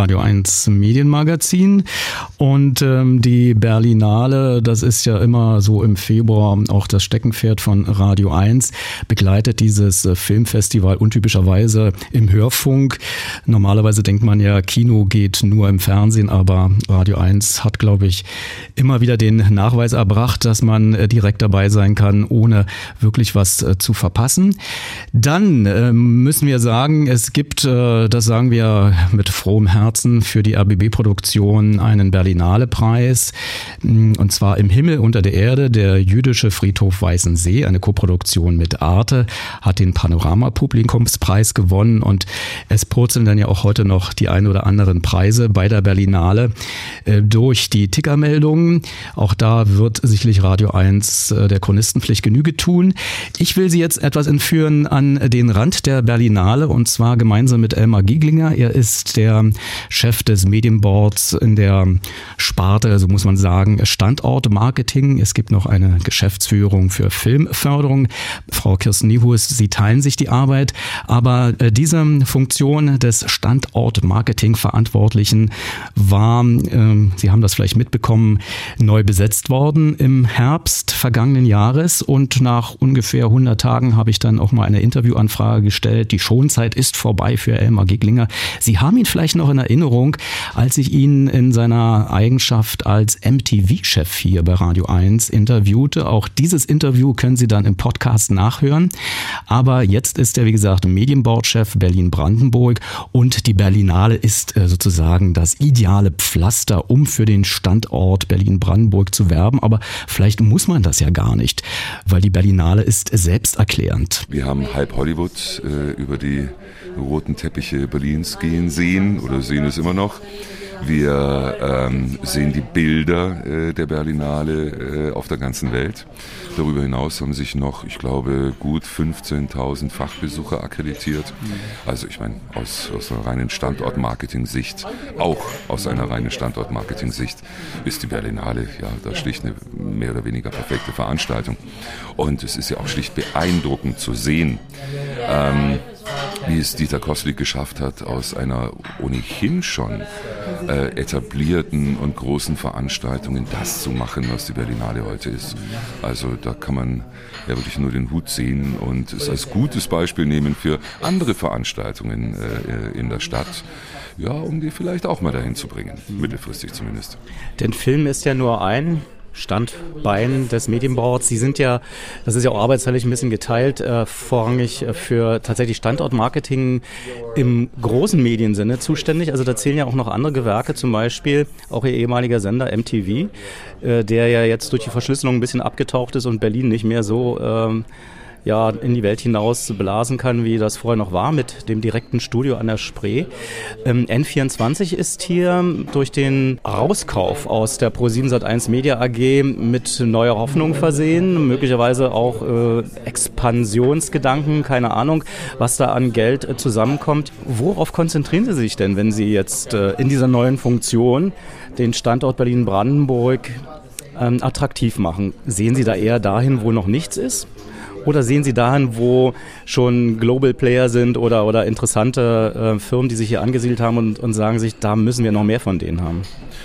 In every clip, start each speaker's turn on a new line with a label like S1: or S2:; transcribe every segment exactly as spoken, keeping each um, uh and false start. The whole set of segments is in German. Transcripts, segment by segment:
S1: Radio eins Medienmagazin. Und ähm, die Berlinale, das ist ja immer so im Februar auch das Steckenpferd von Radio eins, begleitet dieses äh, Filmfestival untypischerweise im Hörfunk. Normalerweise denkt man ja, Kino geht nur im Fernsehen, aber Radio eins hat, glaube ich, immer wieder den Nachweis erbracht, dass man äh, direkt dabei sein kann, ohne wirklich was äh, zu verpassen. Dann äh, müssen wir sagen, es gibt, äh, das sagen wir mit frohem Herzen, für die R B B-Produktion einen Berlinale-Preis, und zwar Im Himmel unter der Erde. Der jüdische Friedhof Weißensee, eine Koproduktion mit Arte, hat den Panorama-Publikumspreis gewonnen, und es purzeln dann ja auch heute noch die ein oder anderen Preise bei der Berlinale äh, durch die Tickermeldungen. Auch da wird sicherlich Radio eins äh, der Chronistenpflicht Genüge tun. Ich will Sie jetzt etwas entführen an den Rand der Berlinale, und zwar gemeinsam mit Elmar Gieglinger. Er ist der Chef des Medienboards in der Sparte, so muss man sagen, Standortmarketing. Es gibt noch eine Geschäftsführung für Filmförderung. Frau Kirsten Niehus, Sie teilen sich die Arbeit, aber äh, diese Funktion des Standortmarketing-Verantwortlichen war, äh, Sie haben das vielleicht mitbekommen, neu besetzt worden im Herbst vergangenen Jahres, und nach ungefähr hundert Tagen habe ich dann auch mal eine Interviewanfrage gestellt. Die Schonzeit ist vorbei für Elmar Gieglinger. Sie haben ihn vielleicht noch in Erinnerung, als ich ihn in seiner Eigenschaft als M T V-Chef hier bei Radio eins interviewte. Auch dieses Interview können Sie dann im Podcast nachhören. Aber jetzt ist er, wie gesagt, Medienboard-Chef Berlin-Brandenburg, und die Berlinale ist sozusagen das ideale Pflaster, um für den Standort Berlin-Brandenburg zu werben. Aber vielleicht muss man das ja gar nicht, weil die Berlinale ist selbsterklärend.
S2: Wir haben halb Hollywood äh, über die roten Teppiche Berlins gehen sehen oder sehen es immer noch. Wir ähm, sehen die Bilder äh, der Berlinale äh, auf der ganzen Welt. Darüber hinaus haben sich noch, ich glaube, gut fünfzehntausend Fachbesucher akkreditiert. Also ich meine, aus, aus einer reinen Standortmarketing-Sicht, auch aus einer reinen Standortmarketing-Sicht ist die Berlinale ja da schlicht eine mehr oder weniger perfekte Veranstaltung. Und es ist ja auch schlicht beeindruckend zu sehen, ähm, wie es Dieter Koslik geschafft hat, aus einer ohnehin schon äh, etablierten und großen Veranstaltungen das zu machen, was die Berlinale heute ist. Also da kann man ja wirklich nur den Hut ziehen und es als gutes Beispiel nehmen für andere Veranstaltungen äh, in der Stadt. Ja, um die vielleicht auch mal dahin zu bringen, mittelfristig zumindest.
S1: Denn Film ist ja nur ein Standbein des Medienboards. Sie sind ja, das ist ja auch arbeitsteilig ein bisschen geteilt, äh, vorrangig für tatsächlich Standortmarketing im großen Mediensinne zuständig. Also da zählen ja auch noch andere Gewerke, zum Beispiel auch Ihr ehemaliger Sender M T V, äh, der ja jetzt durch die Verschlüsselung ein bisschen abgetaucht ist und Berlin nicht mehr so ähm, ja, in die Welt hinaus blasen kann, wie das vorher noch war, mit dem direkten Studio an der Spree. Ähm, N vierundzwanzig ist hier durch den Rauskauf aus der ProSieben Sat eins Media A G mit neuer Hoffnung versehen, möglicherweise auch äh, Expansionsgedanken, keine Ahnung, was da an Geld äh, zusammenkommt. Worauf konzentrieren Sie sich denn, wenn Sie jetzt äh, in dieser neuen Funktion den Standort Berlin-Brandenburg ähm, attraktiv machen? Sehen Sie da eher dahin, wo noch nichts ist? Oder sehen Sie dahin, wo schon Global Player sind oder, oder interessante äh, Firmen, die sich hier angesiedelt haben und, und sagen sich, da müssen wir noch mehr von denen haben?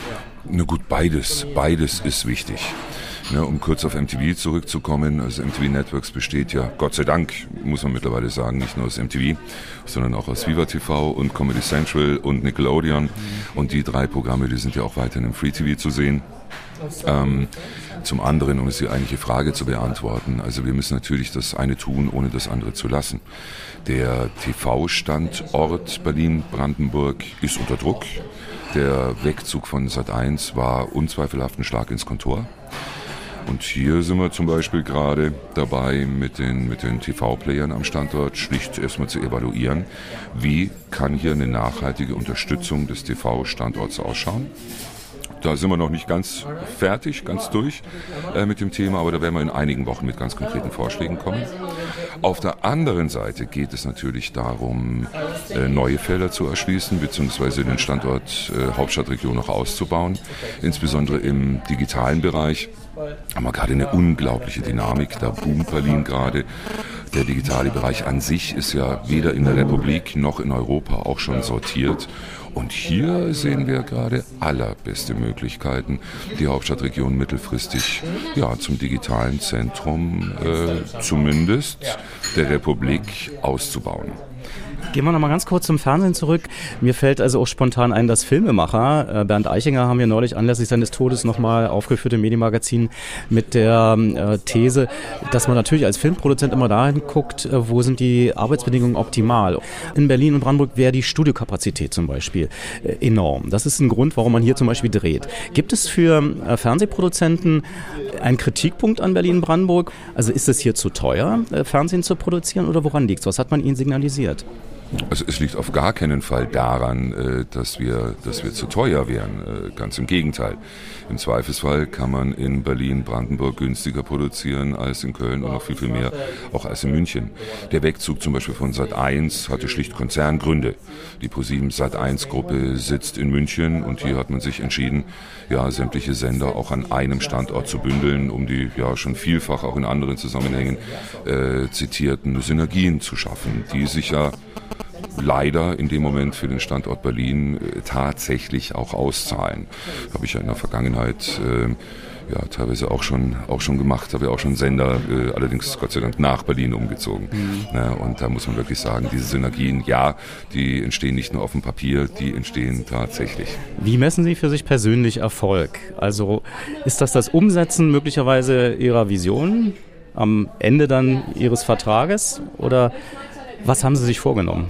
S2: Na gut, beides. Beides ist wichtig. Ja, um kurz auf M T V zurückzukommen, also M T V Networks besteht ja, Gott sei Dank, muss man mittlerweile sagen, nicht nur aus M T V, sondern auch aus Viva T V und Comedy Central und Nickelodeon. Und die drei Programme, die sind ja auch weiterhin im Free T V zu sehen. Ähm, zum anderen, um es die eigentliche Frage zu beantworten, also wir müssen natürlich das eine tun, ohne das andere zu lassen. Der T V-Standort Berlin-Brandenburg ist unter Druck. Der Wegzug von Sat eins war unzweifelhaft ein Schlag ins Kontor. Und hier sind wir zum Beispiel gerade dabei, mit den, mit den T V-Playern am Standort schlicht erstmal zu evaluieren, wie kann hier eine nachhaltige Unterstützung des T V-Standorts ausschauen. Da sind wir noch nicht ganz fertig, ganz durch äh, mit dem Thema, aber da werden wir in einigen Wochen mit ganz konkreten Vorschlägen kommen. Auf der anderen Seite geht es natürlich darum, äh, neue Felder zu erschließen, beziehungsweise den Standort äh, Hauptstadtregion noch auszubauen, insbesondere im digitalen Bereich. Haben wir gerade eine unglaubliche Dynamik, da boomt Berlin gerade. Der digitale Bereich an sich ist ja weder in der Republik noch in Europa auch schon sortiert. Und hier sehen wir gerade allerbeste Möglichkeiten, die Hauptstadtregion mittelfristig ja, zum digitalen Zentrum äh, zumindest der Republik auszubauen.
S1: Gehen wir noch mal ganz kurz zum Fernsehen zurück. Mir fällt also auch spontan ein, dass Filmemacher, Bernd Eichinger haben wir neulich anlässlich seines Todes nochmal aufgeführt im Medienmagazin mit der äh, These, dass man natürlich als Filmproduzent immer dahin guckt, äh, wo sind die Arbeitsbedingungen optimal. In Berlin und Brandenburg wäre die Studiokapazität zum Beispiel äh, enorm. Das ist ein Grund, warum man hier zum Beispiel dreht. Gibt es für äh, Fernsehproduzenten einen Kritikpunkt an Berlin-Brandenburg? Also ist es hier zu teuer, äh, Fernsehen zu produzieren, oder woran liegt es? Was hat man Ihnen signalisiert?
S2: Also es liegt auf gar keinen Fall daran, dass wir, dass wir zu teuer wären. Ganz im Gegenteil. Im Zweifelsfall kann man in Berlin-Brandenburg günstiger produzieren als in Köln und noch viel, viel mehr auch als in München. Der Wegzug zum Beispiel von Sat eins hatte schlicht Konzerngründe. Die ProSieben Sat eins Gruppe sitzt in München und hier hat man sich entschieden, ja, sämtliche Sender auch an einem Standort zu bündeln, um die ja schon vielfach auch in anderen Zusammenhängen äh, zitierten Synergien zu schaffen, die sich ja leider in dem Moment für den Standort Berlin äh, tatsächlich auch auszahlen. Habe ich ja in der Vergangenheit äh, ja teilweise auch schon auch schon gemacht, habe ja auch schon Sender, äh, allerdings Gott sei Dank nach Berlin umgezogen. Mhm. Ja, und da muss man wirklich sagen, diese Synergien, ja, die entstehen nicht nur auf dem Papier, die entstehen tatsächlich.
S1: Wie messen Sie für sich persönlich Erfolg? Also ist das das Umsetzen möglicherweise Ihrer Vision am Ende dann Ihres Vertrages, oder was haben Sie sich vorgenommen?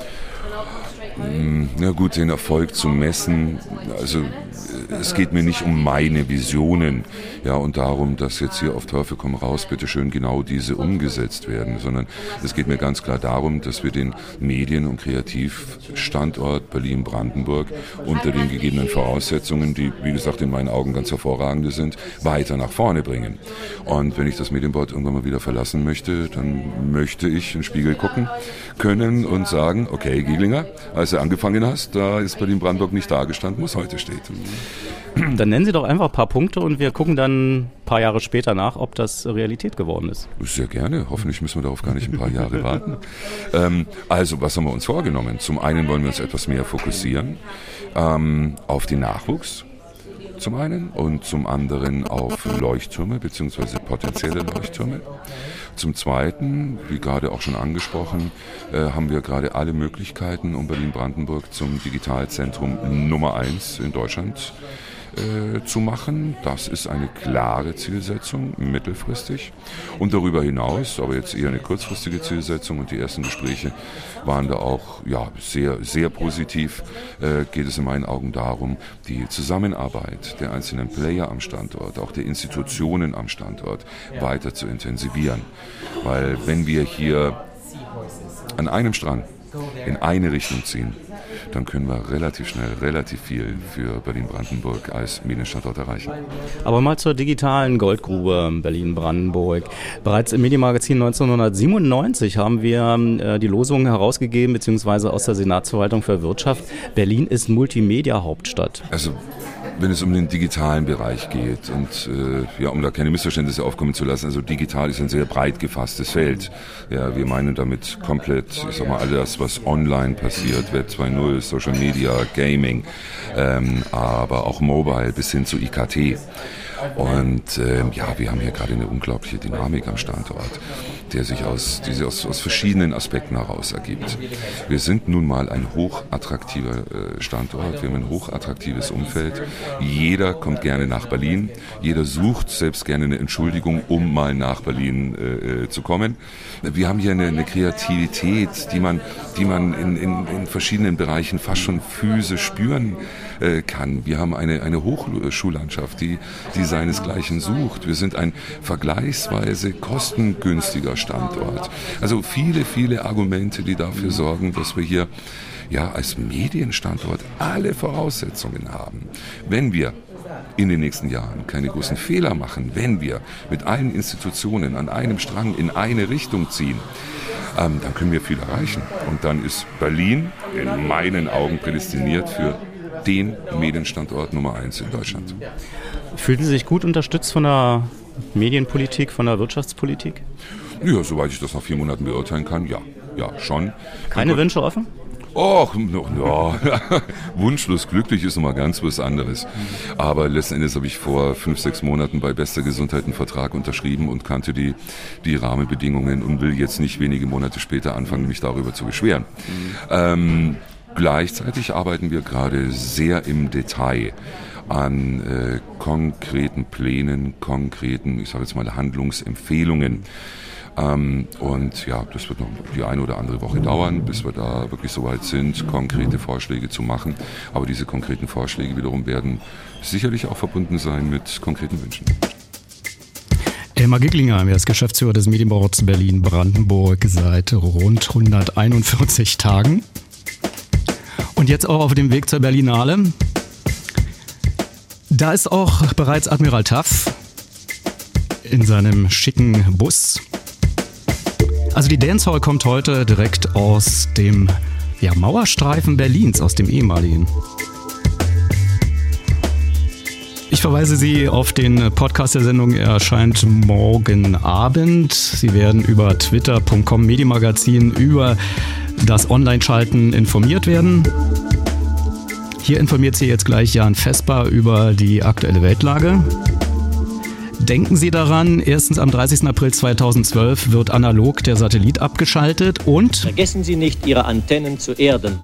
S2: Na gut, den Erfolg zu messen, also es geht mir nicht um meine Visionen, ja, und darum, dass jetzt hier auf Teufel komm raus, bitteschön genau diese umgesetzt werden, sondern es geht mir ganz klar darum, dass wir den Medien- und Kreativstandort Berlin-Brandenburg unter den gegebenen Voraussetzungen, die, wie gesagt, in meinen Augen ganz hervorragende sind, weiter nach vorne bringen. Und wenn ich das Medienboard irgendwann mal wieder verlassen möchte, dann möchte ich in den Spiegel gucken können und sagen, okay, Giglinger, als du angefangen hast, da ist Berlin-Brandenburg nicht da gestanden, wo es heute steht.
S1: Dann nennen Sie doch einfach ein paar Punkte und wir gucken dann ein paar Jahre später nach, ob das Realität geworden ist.
S2: Sehr gerne. Hoffentlich müssen wir darauf gar nicht ein paar Jahre warten. Ähm, also, was haben wir uns vorgenommen? Zum einen wollen wir uns etwas mehr fokussieren ähm, auf den Nachwuchs. Zum einen und zum anderen auf Leuchttürme bzw. potenzielle Leuchttürme. Zum Zweiten, wie gerade auch schon angesprochen, äh, haben wir gerade alle Möglichkeiten, um Berlin-Brandenburg zum Digitalzentrum Nummer eins in Deutschland äh, zu machen. Das ist eine klare Zielsetzung, mittelfristig. Und darüber hinaus, aber jetzt eher eine kurzfristige Zielsetzung, und die ersten Gespräche waren da auch ja, sehr, sehr positiv, äh, geht es in meinen Augen darum, die Zusammenarbeit der einzelnen Player am Standort, auch der Institutionen am Standort weiter zu intensivieren. Weil wenn wir hier an einem Strang in eine Richtung ziehen, dann können wir relativ schnell relativ viel für Berlin-Brandenburg als Medienstandort erreichen.
S1: Aber mal zur digitalen Goldgrube Berlin-Brandenburg. Bereits im Medienmagazin neunzehnhundertsiebenundneunzig haben wir äh, die Losung herausgegeben, beziehungsweise aus der Senatsverwaltung für Wirtschaft. Berlin ist Multimedia-Hauptstadt.
S2: Also wenn es um den digitalen Bereich geht und äh, ja, um da keine Missverständnisse aufkommen zu lassen, also digital ist ein sehr breit gefasstes Feld. Ja, wir meinen damit komplett, ich sag mal, alles, was online passiert, Web zwei Punkt null, Social Media, Gaming, ähm, aber auch Mobile bis hin zu I K T. Und äh, ja, wir haben hier gerade eine unglaubliche Dynamik am Standort, der sich aus, die sich aus, aus verschiedenen Aspekten heraus ergibt. Wir sind nun mal ein hochattraktiver äh, Standort, wir haben ein hochattraktives Umfeld. Jeder kommt gerne nach Berlin, jeder sucht selbst gerne eine Entschuldigung, um mal nach Berlin äh, zu kommen. Wir haben hier eine, eine Kreativität, die man, die man in, in, in verschiedenen Bereichen fast schon physisch spüren äh, kann. Wir haben eine, eine Hochschullandschaft, die, die seinesgleichen sucht. Wir sind ein vergleichsweise kostengünstiger Standort. Also viele, viele Argumente, die dafür sorgen, dass wir hier ja als Medienstandort alle Voraussetzungen haben. Wenn wir in den nächsten Jahren keine großen Fehler machen, wenn wir mit allen Institutionen an einem Strang in eine Richtung ziehen, ähm, dann können wir viel erreichen. Und dann ist Berlin in meinen Augen prädestiniert für den Medienstandort Nummer eins in Deutschland.
S1: Fühlen Sie sich gut unterstützt von der Medienpolitik, von der Wirtschaftspolitik?
S2: Ja, soweit ich das nach vier Monaten beurteilen kann, ja, ja, schon.
S1: Keine Wünsche offen?
S2: Och, ja, wunschlos glücklich ist nochmal ganz was anderes. Aber letzten Endes habe ich vor fünf, sechs Monaten bei Bester Gesundheit einen Vertrag unterschrieben und kannte die, die Rahmenbedingungen und will jetzt nicht wenige Monate später anfangen, mich darüber zu beschweren. Mhm. Ähm, gleichzeitig arbeiten wir gerade sehr im Detail an äh, konkreten Plänen, konkreten, ich sage jetzt mal Handlungsempfehlungen. Ähm, und ja, das wird noch die eine oder andere Woche dauern, bis wir da wirklich so weit sind, konkrete Vorschläge zu machen. Aber diese konkreten Vorschläge wiederum werden sicherlich auch verbunden sein mit konkreten Wünschen.
S1: Elmar Giglinger, er ist Geschäftsführer des Medienboards Berlin-Brandenburg seit rund hunderteinundvierzig Tagen. Und jetzt auch auf dem Weg zur Berlinale. Da ist auch bereits Admiral Taff in seinem schicken Bus. Also die Dancehall kommt heute direkt aus dem ja, Mauerstreifen Berlins, aus dem ehemaligen. Ich verweise Sie auf den Podcast der Sendung, er erscheint morgen Abend. Sie werden über twitter punkt com Medienmagazin über das Online-Schalten informiert werden. Hier informiert Sie jetzt gleich Jan Vesper über die aktuelle Weltlage. Denken Sie daran, erstens am dreißigsten April zweitausendzwölf wird analog der Satellit abgeschaltet und
S3: vergessen Sie nicht, Ihre Antennen zu erden.